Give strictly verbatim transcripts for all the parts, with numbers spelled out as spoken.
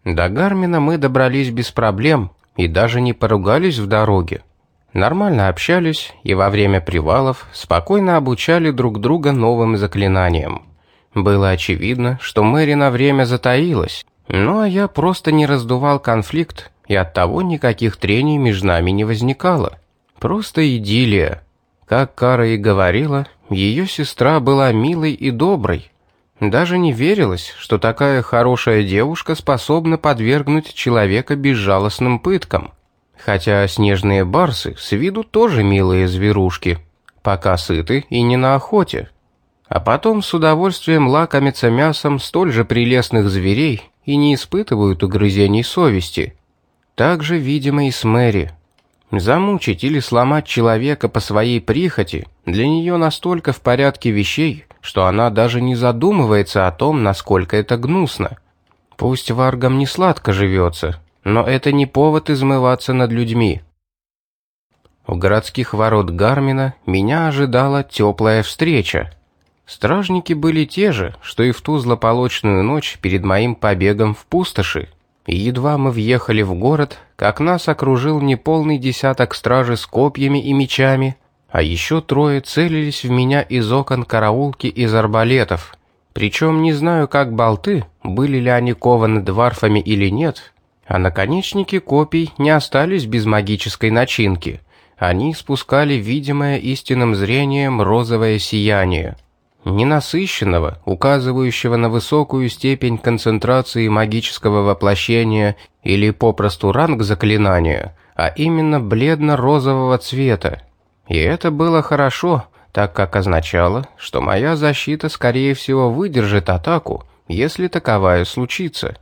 До Гармина мы добрались без проблем и даже не поругались в дороге. Нормально общались и во время привалов спокойно обучали друг друга новым заклинаниям. Было очевидно, что Мэри на время затаилась, ну а я просто не раздувал конфликт, и оттого никаких трений между нами не возникало. Просто идиллия. Как Кара и говорила, ее сестра была милой и доброй. Даже не верилось, что такая хорошая девушка способна подвергнуть человека безжалостным пыткам. Хотя снежные барсы с виду тоже милые зверушки, пока сыты и не на охоте. А потом с удовольствием лакомятся мясом столь же прелестных зверей и не испытывают угрызений совести. Так же, видимо, и с Мэри. Замучить или сломать человека по своей прихоти для нее настолько в порядке вещей, что она даже не задумывается о том, насколько это гнусно. Пусть варгам не сладко живется, но это не повод измываться над людьми. У городских ворот Гармина меня ожидала теплая встреча. Стражники были те же, что и в ту злополучную ночь перед моим побегом в пустоши. И едва мы въехали в город, как нас окружил неполный десяток стражи с копьями и мечами, а еще трое целились в меня из окон караулки из арбалетов. Причем не знаю, как болты, были ли они кованы дварфами или нет, а наконечники копий не остались без магической начинки. Они испускали видимое истинным зрением розовое сияние. Ненасыщенного, указывающего на высокую степень концентрации магического воплощения или попросту ранг заклинания, а именно бледно-розового цвета. И это было хорошо, так как означало, что моя защита скорее всего выдержит атаку, если таковая случится.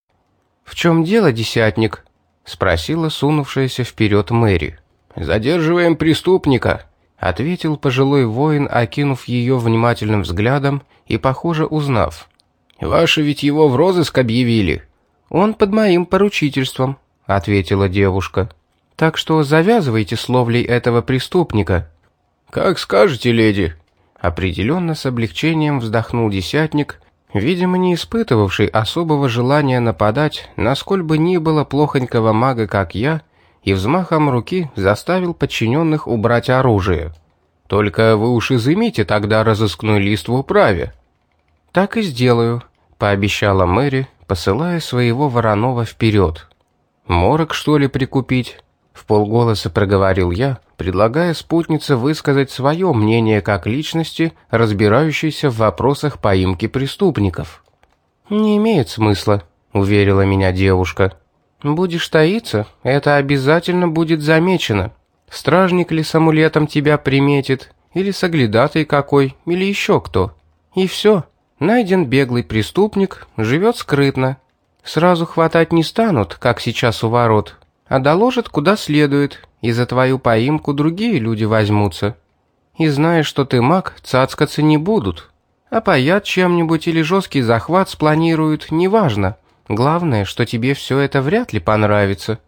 «В чем дело, десятник?» — спросила сунувшаяся вперед Мэри. «Задерживаем преступника», — ответил пожилой воин, окинув ее внимательным взглядом и, похоже, узнав. «Ваши ведь его в розыск объявили». «Он под моим поручительством», — ответила девушка. «Так что завязывайте с ловлей этого преступника». «Как скажете, леди». Определенно с облегчением вздохнул десятник, видимо, не испытывавший особого желания нападать на сколь бы ни было плохонького мага, как я, и взмахом руки заставил подчиненных убрать оружие. «Только вы уж изымите тогда разыскной лист в управе». «Так и сделаю», — пообещала Мэри, посылая своего вороного вперед. «Морок, что ли, прикупить?» — вполголоса проговорил я, предлагая спутнице высказать свое мнение как личности, разбирающейся в вопросах поимки преступников. «Не имеет смысла», — уверила меня девушка. «Будешь таиться, это обязательно будет замечено. Стражник ли с амулетом тебя приметит, или соглядатый какой, или еще кто. И все, найден беглый преступник, живет скрытно. Сразу хватать не станут, как сейчас у ворот, а доложат куда следует, и за твою поимку другие люди возьмутся. И зная, что ты маг, цацкаться не будут. Опоят чем-нибудь или жесткий захват спланируют, неважно. Главное, что тебе все это вряд ли понравится».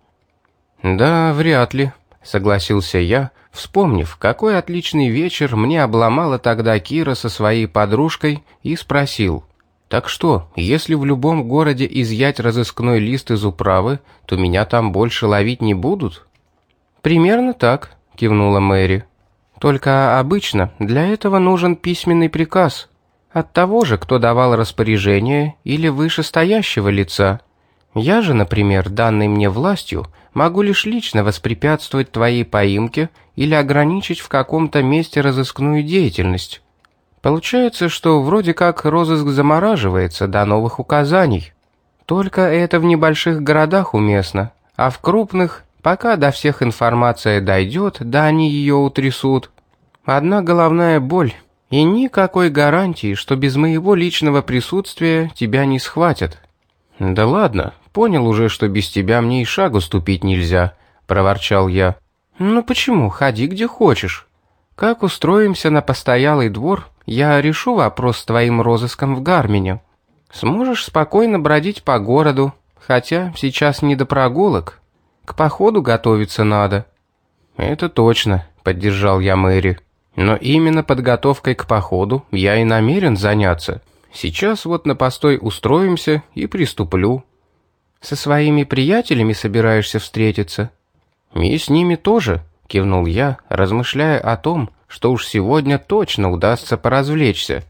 «Да, вряд ли», — согласился я, вспомнив, какой отличный вечер мне обломала тогда Кира со своей подружкой, и спросил: «Так что, если в любом городе изъять разыскной лист из управы, то меня там больше ловить не будут?» «Примерно так», — кивнула Мэри. «Только обычно для этого нужен письменный приказ. От того же, кто давал распоряжение, или вышестоящего лица. Я же, например, данной мне властью, могу лишь лично воспрепятствовать твоей поимке или ограничить в каком-то месте разыскную деятельность. Получается, что вроде как розыск замораживается до новых указаний. Только это в небольших городах уместно, а в крупных, пока до всех информация дойдет, да они ее утрясут. Одна головная боль. И никакой гарантии, что без моего личного присутствия тебя не схватят». «Да ладно, понял уже, что без тебя мне и шагу ступить нельзя», — проворчал я. «Ну почему? Ходи где хочешь. Как устроимся на постоялый двор, я решу вопрос с твоим розыском в Гармине. Сможешь спокойно бродить по городу, хотя сейчас не до прогулок. К походу готовиться надо». «Это точно», — поддержал я Мэри. «Но именно подготовкой к походу я и намерен заняться. Сейчас вот на постой устроимся и приступлю». «Со своими приятелями собираешься встретиться?» «И с ними тоже», — кивнул я, размышляя о том, что уж сегодня точно удастся поразвлечься.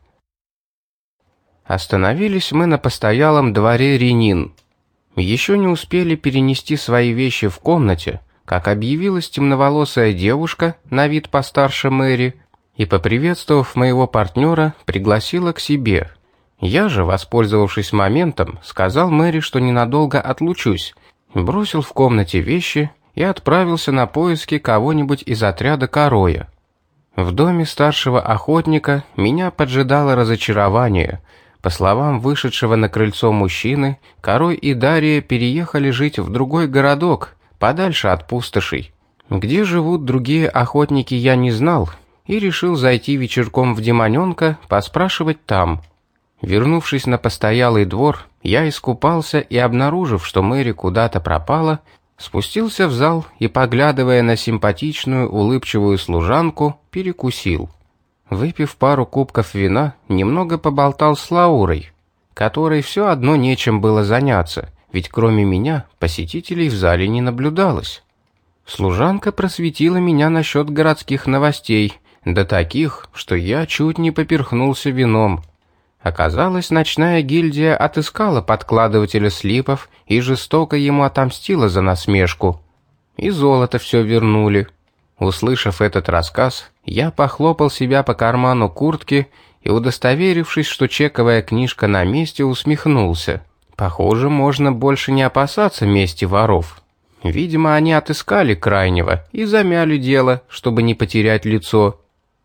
Остановились мы на постоялом дворе Ренин. Еще не успели перенести свои вещи в комнате, как объявилась темноволосая девушка, на вид постарше Мэри, и, поприветствовав моего партнера, пригласила к себе. Я же, воспользовавшись моментом, сказал Мэри, что ненадолго отлучусь, бросил в комнате вещи и отправился на поиски кого-нибудь из отряда Кароя. В доме старшего охотника меня поджидало разочарование. По словам вышедшего на крыльцо мужчины, Карой и Дарья переехали жить в другой городок, подальше от пустошей. Где живут другие охотники, я не знал, и решил зайти вечерком в Демоненка, поспрашивать там. Вернувшись на постоялый двор, я искупался и, обнаружив, что Мэри куда-то пропала, спустился в зал и, поглядывая на симпатичную, улыбчивую служанку, перекусил. Выпив пару кубков вина, немного поболтал с Лаурой, которой все одно нечем было заняться, ведь кроме меня посетителей в зале не наблюдалось. Служанка просветила меня насчет городских новостей, до таких, что я чуть не поперхнулся вином. Оказалось, ночная гильдия отыскала подкладывателя слипов и жестоко ему отомстила за насмешку. И золото все вернули. Услышав этот рассказ, я похлопал себя по карману куртки и, удостоверившись, что чековая книжка на месте, усмехнулся. Похоже, можно больше не опасаться мести воров. Видимо, они отыскали крайнего и замяли дело, чтобы не потерять лицо.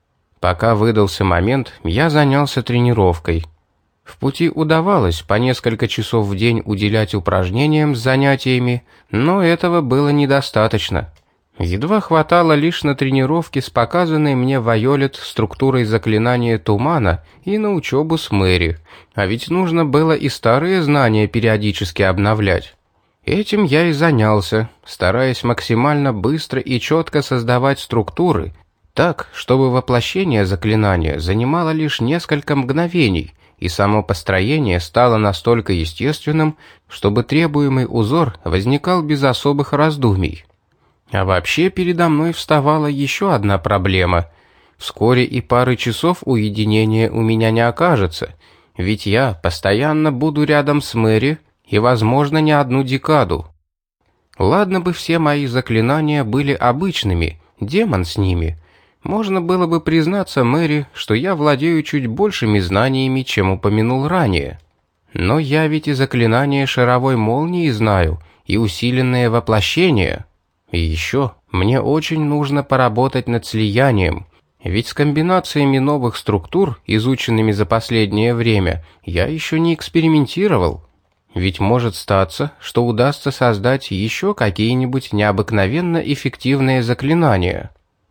Пока выдался момент, я занялся тренировкой. В пути удавалось по несколько часов в день уделять упражнениям с занятиями, но этого было недостаточно. Едва хватало лишь на тренировки с показанной мне Вайолет структурой заклинания тумана и на учебу с Мэри, а ведь нужно было и старые знания периодически обновлять. Этим я и занялся, стараясь максимально быстро и четко создавать структуры, так, чтобы воплощение заклинания занимало лишь несколько мгновений, и само построение стало настолько естественным, чтобы требуемый узор возникал без особых раздумий. А вообще передо мной вставала еще одна проблема. Вскоре и пары часов уединения у меня не окажется, ведь я постоянно буду рядом с Мэри и, возможно, не одну декаду. Ладно бы все мои заклинания были обычными, демон с ними. Можно было бы признаться Мэри, что я владею чуть большими знаниями, чем упомянул ранее. Но я ведь и заклинание шаровой молнии знаю, и усиленное воплощение. И еще мне очень нужно поработать над слиянием, ведь с комбинациями новых структур, изученными за последнее время, я еще не экспериментировал. Ведь может статься, что удастся создать еще какие-нибудь необыкновенно эффективные заклинания.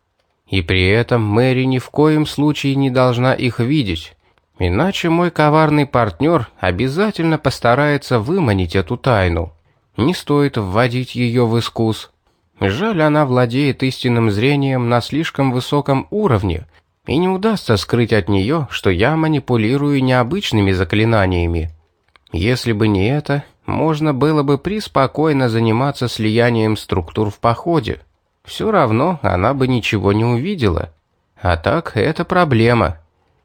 И при этом Мэри ни в коем случае не должна их видеть, иначе мой коварный партнер обязательно постарается выманить эту тайну. Не стоит вводить ее в искус. Жаль, она владеет истинным зрением на слишком высоком уровне, и не удастся скрыть от нее, что я манипулирую необычными заклинаниями. Если бы не это, можно было бы преспокойно заниматься слиянием структур в походе. Все равно она бы ничего не увидела. А так, это проблема.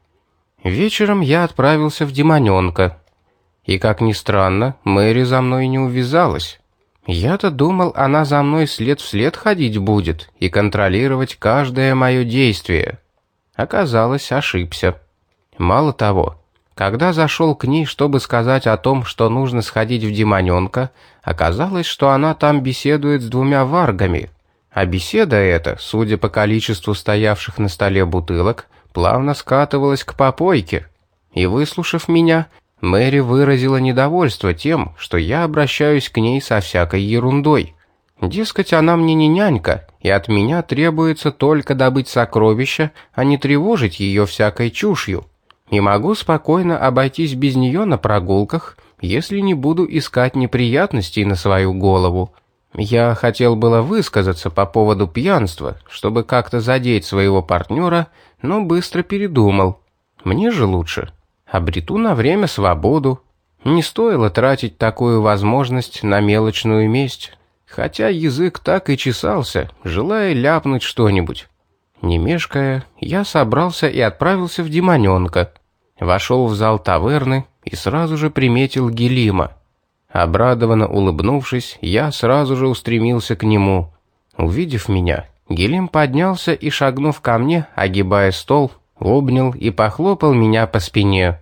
Вечером я отправился в Демоненка. И, как ни странно, Мэри за мной не увязалась. Я-то думал, она за мной след в след ходить будет и контролировать каждое мое действие. Оказалось, ошибся. Мало того, когда зашел к ней, чтобы сказать о том, что нужно сходить в Демоненка, оказалось, что она там беседует с двумя варгами. А беседа эта, судя по количеству стоявших на столе бутылок, плавно скатывалась к попойке. И, выслушав меня, Мэри выразила недовольство тем, что я обращаюсь к ней со всякой ерундой. Дескать, она мне не нянька, и от меня требуется только добыть сокровища, а не тревожить ее всякой чушью. И могу спокойно обойтись без нее на прогулках, если не буду искать неприятностей на свою голову. Я хотел было высказаться по поводу пьянства, чтобы как-то задеть своего партнера, но быстро передумал. Мне же лучше. Обрету на время свободу. Не стоило тратить такую возможность на мелочную месть, хотя язык так и чесался, желая ляпнуть что-нибудь. Не мешкая, я собрался и отправился в Демоненка. Вошел в зал таверны и сразу же приметил Гелима. Обрадованно улыбнувшись, я сразу же устремился к нему. Увидев меня, Гелим поднялся и, шагнув ко мне, огибая стол, обнял и похлопал меня по спине.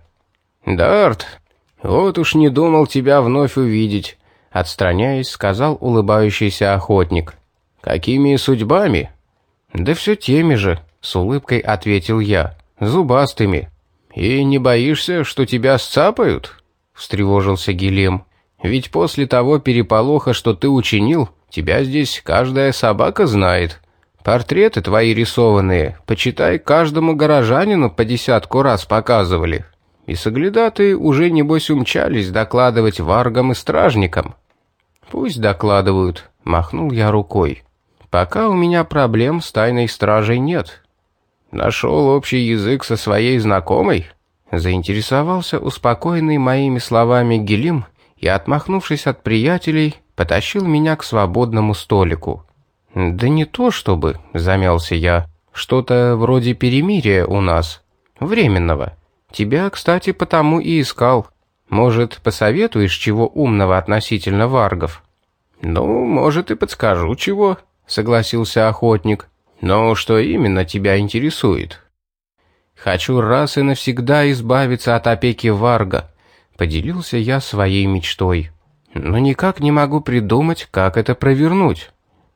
«Дарт, вот уж не думал тебя вновь увидеть», — отстраняясь, сказал улыбающийся охотник. «Какими судьбами?» «Да все теми же», — с улыбкой ответил я, — «зубастыми». «И не боишься, что тебя сцапают?» — встревожился Гелим. «Ведь после того переполоха, что ты учинил, тебя здесь каждая собака знает. Портреты твои рисованные, почитай, каждому горожанину по десятку раз показывали. И соглядатые уже, небось, умчались докладывать варгам и стражникам». «Пусть докладывают», — махнул я рукой. «Пока у меня проблем с тайной стражей нет». «Нашел общий язык со своей знакомой?» — заинтересовался успокоенный моими словами Гелим и, отмахнувшись от приятелей, потащил меня к свободному столику. «Да не то чтобы», — замялся я, — «что-то вроде перемирия у нас, временного. Тебя, кстати, потому и искал. Может, посоветуешь чего умного относительно варгов?» «Ну, может, и подскажу чего», — согласился охотник. «Но что именно тебя интересует?» «Хочу раз и навсегда избавиться от опеки варга», — поделился я своей мечтой. «Но никак не могу придумать, как это провернуть».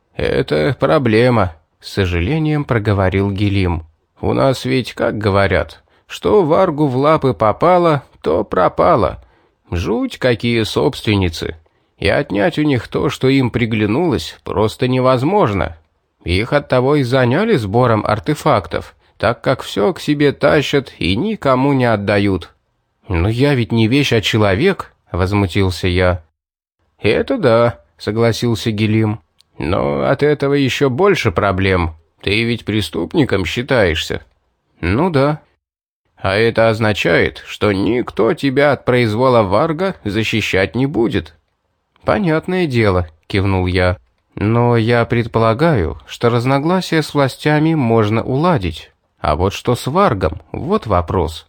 «Это проблема», — с сожалением проговорил Гелим. «У нас ведь, как говорят, что варгу в лапы попало, то пропало. Жуть какие собственницы. И отнять у них то, что им приглянулось, просто невозможно. Их оттого и заняли сбором артефактов, так как все к себе тащат и никому не отдают». «Но я ведь не вещь, а человек», — возмутился я. «Это да», — согласился Гелим. «Но от этого еще больше проблем. Ты ведь преступником считаешься». «Ну да». «А это означает, что никто тебя от произвола варга защищать не будет». «Понятное дело», — кивнул я. «Но я предполагаю, что разногласия с властями можно уладить. А вот что с варгом, вот вопрос».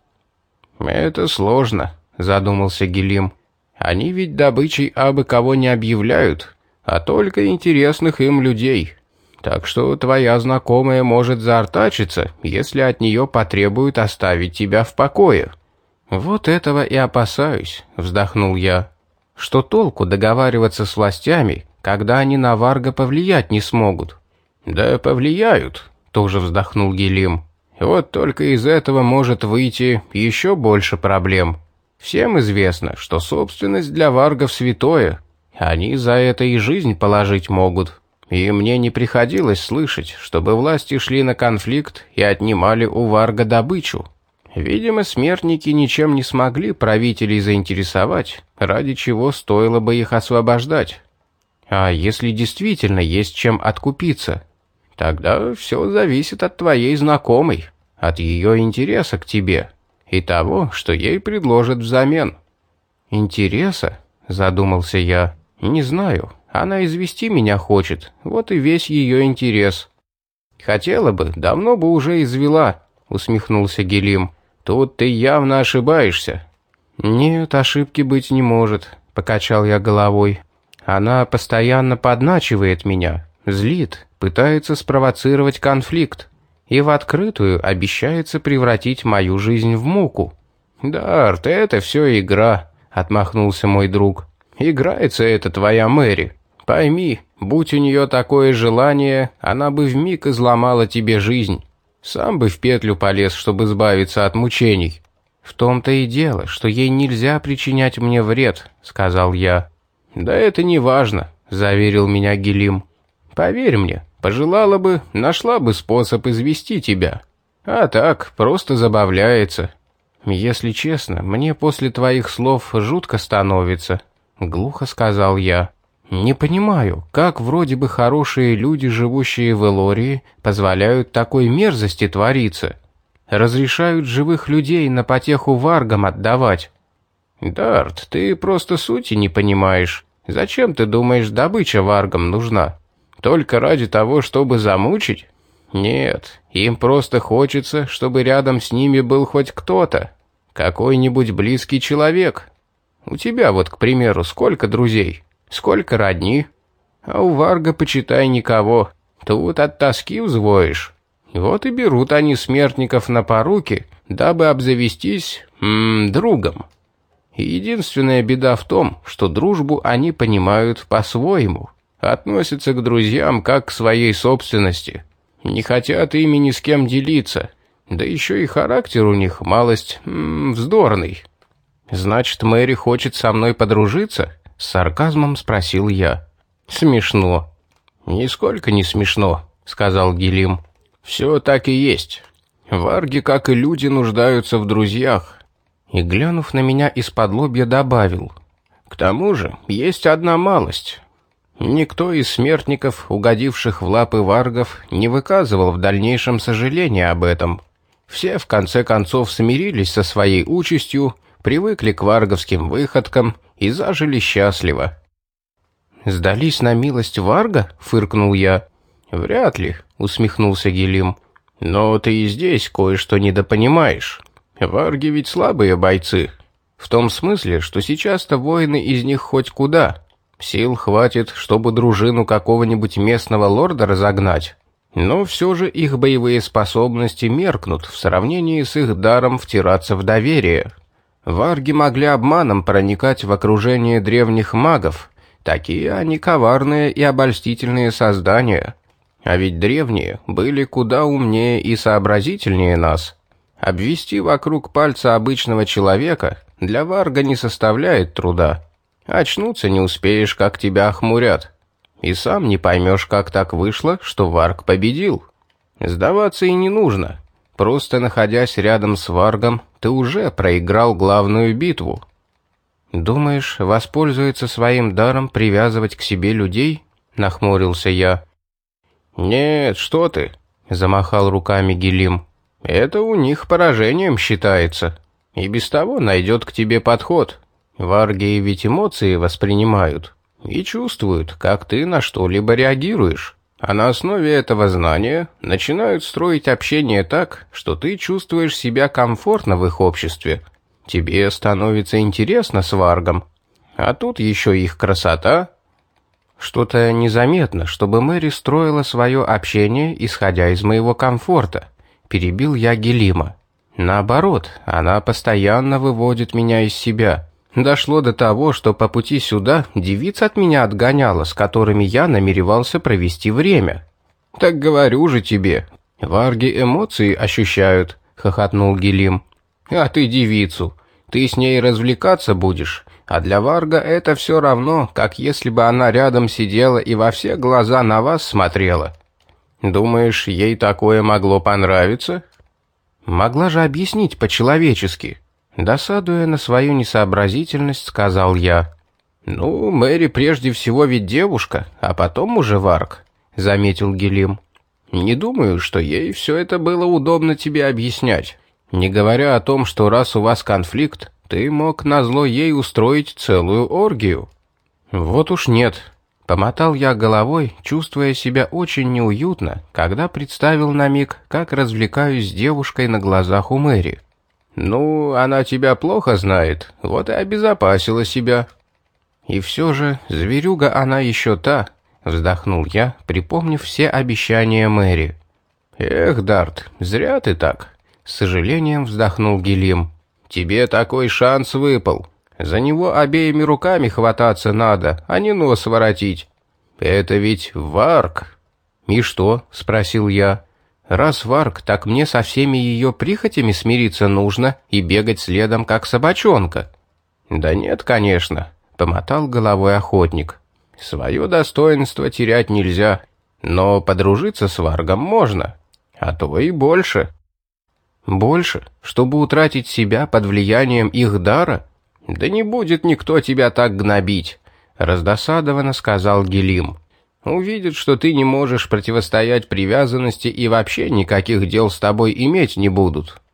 «Это сложно», — задумался Гелим. «Они ведь добычей абы кого не объявляют, а только интересных им людей. Так что твоя знакомая может заортачиться, если от нее потребуют оставить тебя в покое». «Вот этого и опасаюсь», — вздохнул я. «Что толку договариваться с властями, когда они на варга повлиять не смогут?» «Да повлияют», — тоже вздохнул Гелим. «Вот только из этого может выйти еще больше проблем. Всем известно, что собственность для варгов святое. Они за это и жизнь положить могут. И мне не приходилось слышать, чтобы власти шли на конфликт и отнимали у варга добычу. Видимо, смертники ничем не смогли правителей заинтересовать, ради чего стоило бы их освобождать. А если действительно есть чем откупиться, тогда все зависит от твоей знакомой, от ее интереса к тебе и того, что ей предложат взамен». «Интереса?» — задумался я. «Не знаю. Она извести меня хочет, вот и весь ее интерес». «Хотела бы, давно бы уже извела», — усмехнулся Гелим. «Тут ты явно ошибаешься». «Нет, ошибки быть не может», — покачал я головой. «Она постоянно подначивает меня, злит, пытается спровоцировать конфликт и в открытую обещается превратить мою жизнь в муку». «Дарт, это все игра», — отмахнулся мой друг. «Играется это твоя Мэри. Пойми, будь у нее такое желание, она бы вмиг изломала тебе жизнь. Сам бы в петлю полез, чтобы избавиться от мучений». «В том-то и дело, что ей нельзя причинять мне вред», — сказал я. «Да это не важно», — заверил меня Гелим. «Поверь мне, пожелала бы, нашла бы способ извести тебя. А так, просто забавляется». «Если честно, мне после твоих слов жутко становится», — глухо сказал я. «Не понимаю, как вроде бы хорошие люди, живущие в Элории, позволяют такой мерзости твориться. Разрешают живых людей на потеху варгам отдавать». «Дарт, ты просто сути не понимаешь. Зачем, ты думаешь, добыча варгам нужна? Только ради того, чтобы замучить? Нет, им просто хочется, чтобы рядом с ними был хоть кто-то. Какой-нибудь близкий человек. У тебя вот, к примеру, сколько друзей? Сколько родни? А у варга, почитай, никого. Тут от тоски взвоишь. Вот и берут они смертников на поруки, дабы обзавестись м, другом. И единственная беда в том, что дружбу они понимают по-своему. Относятся к друзьям как к своей собственности. Не хотят ими ни с кем делиться. Да еще и характер у них малость м, вздорный. «Значит, Мэри хочет со мной подружиться?» — с сарказмом спросил я. «Смешно». «Нисколько не смешно», — сказал Гилим. «Все так и есть. Варги, как и люди, нуждаются в друзьях». И, глянув на меня из-под лобья, добавил: «К тому же есть одна малость. Никто из смертников, угодивших в лапы варгов, не выказывал в дальнейшем сожаления об этом. Все, в конце концов, смирились со своей участью, привыкли к варговским выходкам и зажили счастливо». «Сдались на милость варга?» — фыркнул я. «Вряд ли», — усмехнулся Гилим. «Но ты и здесь кое-что недопонимаешь. Варги ведь слабые бойцы. В том смысле, что сейчас-то воины из них хоть куда. Сил хватит, чтобы дружину какого-нибудь местного лорда разогнать. Но все же их боевые способности меркнут в сравнении с их даром втираться в доверие. Варги могли обманом проникать в окружение древних магов. Такие они коварные и обольстительные создания. А ведь древние были куда умнее и сообразительнее нас. Обвести вокруг пальца обычного человека для варга не составляет труда. Очнуться не успеешь, как тебя охмурят. И сам не поймешь, как так вышло, что варг победил. Сдаваться и не нужно. Просто находясь рядом с варгом, ты уже проиграл главную битву. «Думаешь, воспользуется своим даром привязывать к себе людей?» — нахмурился я. «Нет, что ты!» — замахал руками Гилим. «Это у них поражением считается. И без того найдет к тебе подход. Варги ведь эмоции воспринимают и чувствуют, как ты на что-либо реагируешь. А на основе этого знания начинают строить общение так, что ты чувствуешь себя комфортно в их обществе. Тебе становится интересно с варгом. А тут еще их красота». «Что-то незаметно, чтобы Мэри строила свое общение, исходя из моего комфорта», — перебил я Гилима. «Наоборот, она постоянно выводит меня из себя. Дошло до того, что по пути сюда девиц от меня отгоняла, с которыми я намеревался провести время». «Так говорю же тебе, варги эмоции ощущают», — хохотнул Гилим. «А ты девицу. Ты с ней развлекаться будешь, а для варга это все равно, как если бы она рядом сидела и во все глаза на вас смотрела. Думаешь, ей такое могло понравиться?» «Могла же объяснить по-человечески», — досадуя на свою несообразительность, сказал я. «Ну, Мэри прежде всего ведь девушка, а потом уже варг», — заметил Гилим. «Не думаю, что ей все это было удобно тебе объяснять. Не говоря о том, что раз у вас конфликт, ты мог назло ей устроить целую оргию». «Вот уж нет», — помотал я головой, чувствуя себя очень неуютно, когда представил на миг, как развлекаюсь с девушкой на глазах у Мэри. «Ну, она тебя плохо знает, вот и обезопасила себя». «И все же, зверюга она еще та», — вздохнул я, припомнив все обещания Мэри. «Эх, Дарт, зря ты так», — с сожалением вздохнул Гилим. «Тебе такой шанс выпал. За него обеими руками хвататься надо, а не нос воротить. Это ведь варг». «И что?» — спросил я. «Раз варг, так мне со всеми ее прихотями смириться нужно и бегать следом, как собачонка». «Да нет, конечно», — помотал головой охотник. «Свое достоинство терять нельзя, но подружиться с варгом можно, а то и больше». «Больше? Чтобы утратить себя под влиянием их дара? Да не будет никто тебя так гнобить», — раздосадованно сказал Гилим. «Увидит, что ты не можешь противостоять привязанности и вообще никаких дел с тобой иметь не будут».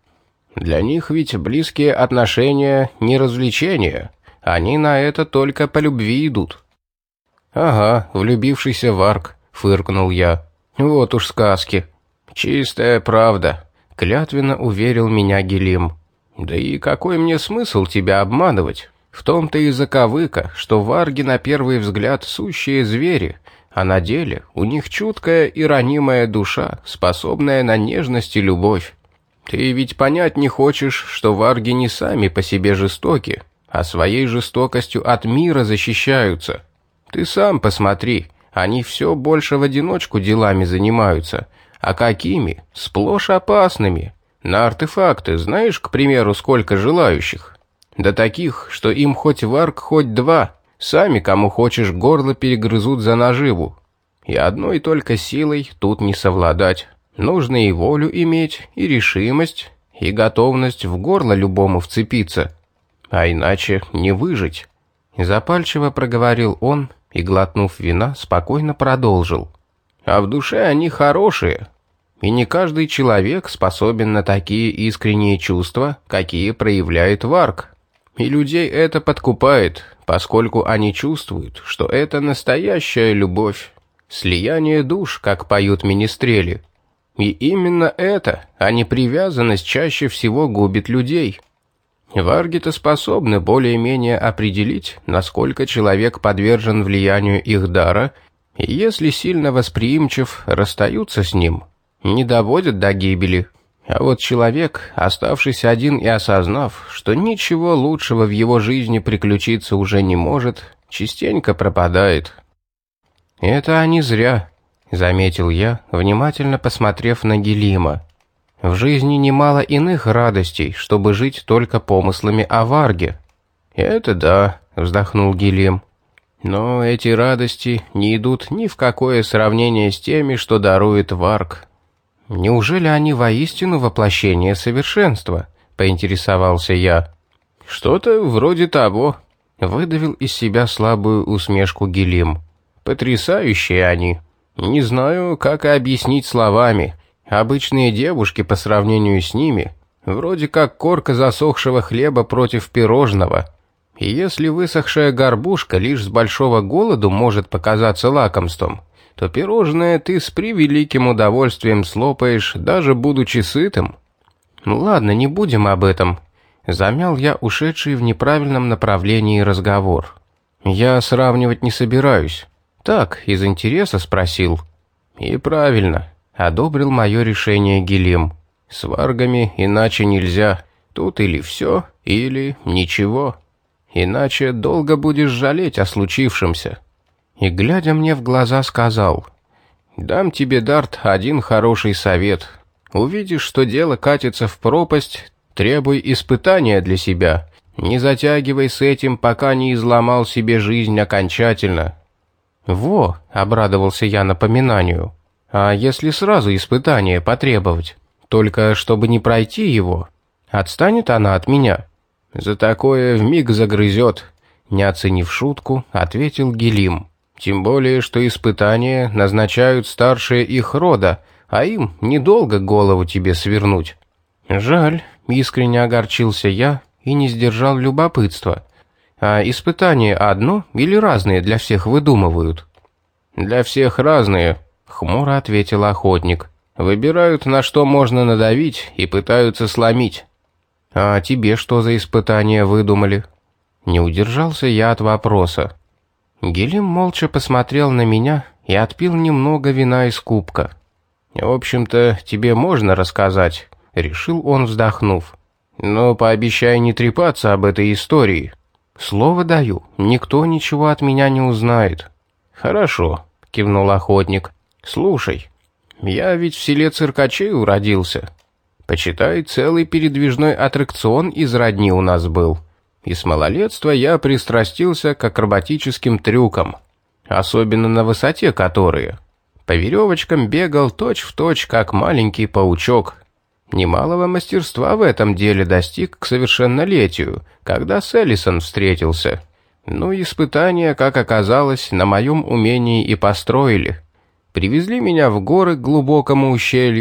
Для них ведь близкие отношения не развлечения. Они на это только по любви идут». «Ага, влюбившийся варг», — фыркнул я. «Вот уж сказки». «Чистая правда», — клятвенно уверил меня Гелим. «Да и какой мне смысл тебя обманывать? В том-то и заковыка, что варги на первый взгляд сущие звери, а на деле у них чуткая и ранимая душа, способная на нежность и любовь. Ты ведь понять не хочешь, что варги не сами по себе жестоки, а своей жестокостью от мира защищаются. Ты сам посмотри, они все больше в одиночку делами занимаются, а какими? Сплошь опасными. На артефакты знаешь, к примеру, сколько желающих? Да таких, что им хоть варг, хоть два, сами кому хочешь горло перегрызут за наживу. И одной только силой тут не совладать. Нужно и волю иметь, и решимость, и готовность в горло любому вцепиться. А иначе не выжить. Запальчиво проговорил он и, глотнув вина, спокойно продолжил. А в душе они хорошие. И не каждый человек способен на такие искренние чувства, какие проявляет варг. И людей это подкупает, поскольку они чувствуют, что это настоящая любовь. Слияние душ, как поют министрели. И именно это, а не привязанность, чаще всего губит людей. Варги-то способны более-менее определить, насколько человек подвержен влиянию их дара, и если сильно восприимчив, расстаются с ним, не доводят до гибели. А вот человек, оставшись один и осознав, что ничего лучшего в его жизни приключиться уже не может, частенько пропадает. «Это они зря», — заметил я, внимательно посмотрев на Гелима. «В жизни немало иных радостей, чтобы жить только помыслами о варге». «Это да», — вздохнул Гелим. «Но эти радости не идут ни в какое сравнение с теми, что дарует варг». «Неужели они воистину воплощение совершенства?» — поинтересовался я. «Что-то вроде того», — выдавил из себя слабую усмешку Гелим. «Потрясающие они. Не знаю, как и объяснить словами. Обычные девушки по сравнению с ними, вроде как корка засохшего хлеба против пирожного. И если высохшая горбушка лишь с большого голоду может показаться лакомством, то пирожное ты с превеликим удовольствием слопаешь, даже будучи сытым». «Ну ладно, не будем об этом», — замял я ушедший в неправильном направлении разговор. «Я сравнивать не собираюсь. Так, из интереса спросил». «И правильно», — одобрил мое решение Гелим. «С варгами иначе нельзя. Тут или все, или ничего. Иначе долго будешь жалеть о случившемся». И, глядя мне в глаза, сказал: «Дам тебе, Дарт, один хороший совет. Увидишь, что дело катится в пропасть, требуй испытания для себя. Не затягивай с этим, пока не изломал себе жизнь окончательно». «Во», — обрадовался я напоминанию, «а если сразу испытание потребовать? Только чтобы не пройти его, отстанет она от меня?» «За такое вмиг загрызет», — не оценив шутку, ответил Гелим. «Тем более, что испытания назначают старшие их рода, а им недолго голову тебе свернуть». «Жаль», — искренне огорчился я и не сдержал любопытства. «А испытания одно или разные для всех выдумывают?» «Для всех разные», — хмуро ответил охотник. «Выбирают, на что можно надавить, и пытаются сломить». «А тебе что за испытания выдумали?» Не удержался я от вопроса. Гелим молча посмотрел на меня и отпил немного вина из кубка. «В общем-то, тебе можно рассказать», — решил он, вздохнув. «Но пообещай не трепаться об этой истории». «Слово даю, никто ничего от меня не узнает». «Хорошо», — кивнул охотник. «Слушай, я ведь в селе Циркачей уродился. Почитай, целый передвижной аттракцион из родни у нас был. И с малолетства я пристрастился к акробатическим трюкам, особенно на высоте которые. По веревочкам бегал точь-в-точь, как маленький паучок. Немалого мастерства в этом деле достиг к совершеннолетию, когда с Эллисон встретился. Ну, испытания, как оказалось, на моем умении и построили. Привезли меня в горы к глубокому ущелью,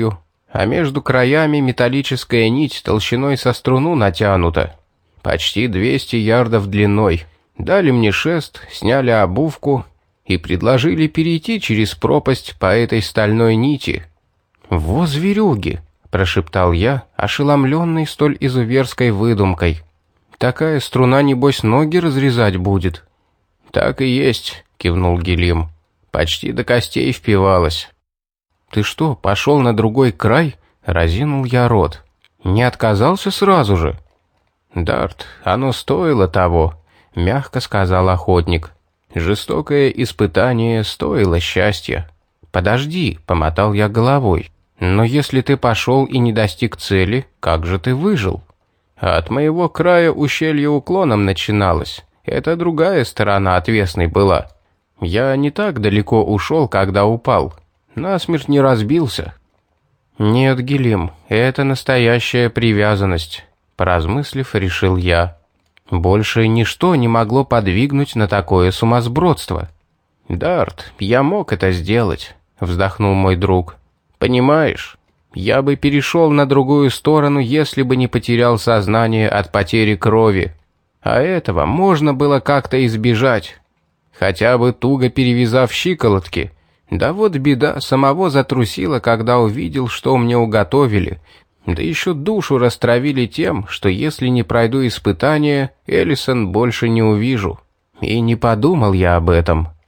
а между краями металлическая нить толщиной со струну натянута. Почти двести ярдов длиной. Дали мне шест, сняли обувку и предложили перейти через пропасть по этой стальной нити. «Во зверюги!» — прошептал я, ошеломленный столь изуверской выдумкой. «Такая струна, небось, ноги разрезать будет». «Так и есть», — кивнул Гелим. «Почти до костей впивалась». «Ты что, пошел на другой край?» — разинул я рот. «Не отказался сразу же?» «Дарт, оно стоило того», — мягко сказал охотник. «Жестокое испытание стоило счастья». «Подожди», — помотал я головой. «Но если ты пошел и не достиг цели, как же ты выжил?» «От моего края ущелье уклоном начиналось. Это другая сторона отвесной была. Я не так далеко ушел, когда упал. Насмерть не разбился». «Нет, Гелим, это настоящая привязанность», — поразмыслив, решил я. Больше ничто не могло подвигнуть на такое сумасбродство. «Дарт, я мог это сделать», — вздохнул мой друг. «Понимаешь, я бы перешел на другую сторону, если бы не потерял сознание от потери крови. А этого можно было как-то избежать, хотя бы туго перевязав щиколотки. Да вот беда, самого затрусила, когда увидел, что мне уготовили. Да еще душу растравили тем, что если не пройду испытание, Элисон больше не увижу. И не подумал я об этом».